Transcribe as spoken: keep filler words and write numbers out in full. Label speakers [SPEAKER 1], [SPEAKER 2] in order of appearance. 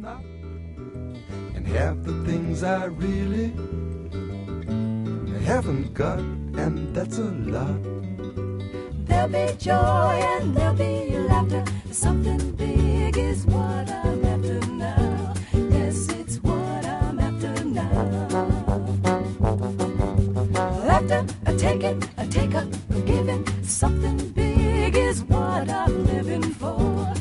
[SPEAKER 1] not, and have the things I really haven't got, and that's a lot.
[SPEAKER 2] There'll be joy and there'll be laughter. Something big is what I'm after now. Yes, it's what I'm after now. Laughter, a taking, a take up, a giving. Something big is what I'm living for.